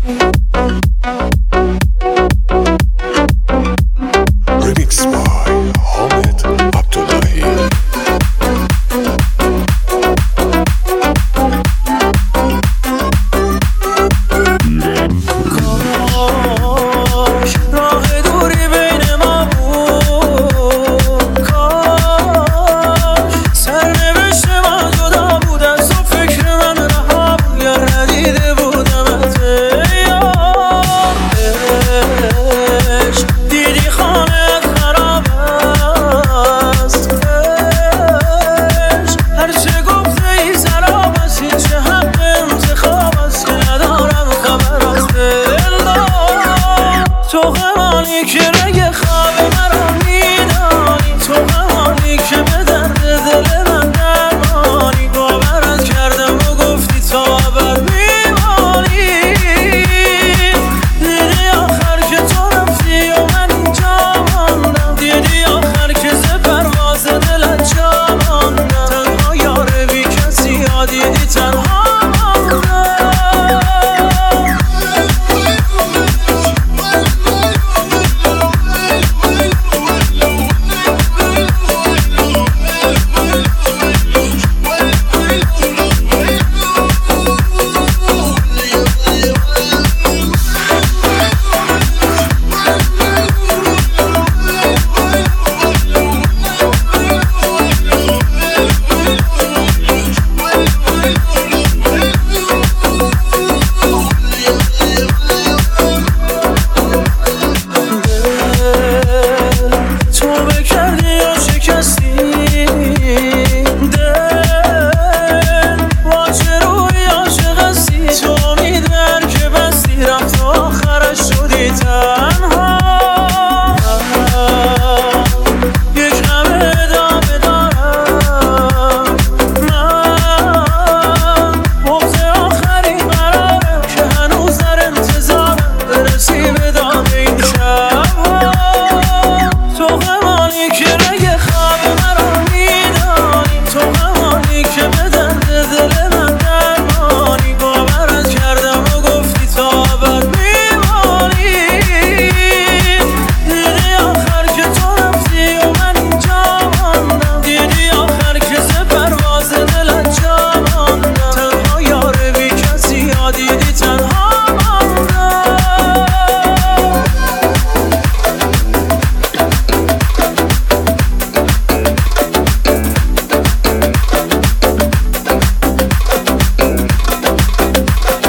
Remix by Hamid Abdullahi. تو غمانی که رگ خواب مرا میدانی، تو غمانی که به درد دل من درمانی. باورت کردم و گفتی تا ابد میمانی. دیدی آخر که تو رفتی و من اینجا ماندم. دیدی آخر که ز پرواز دلت جا ماندم. تنها یار بی کسی ها دیدی تنها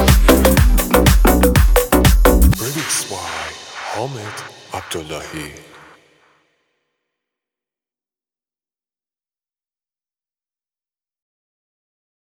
Hamid Abdullahi.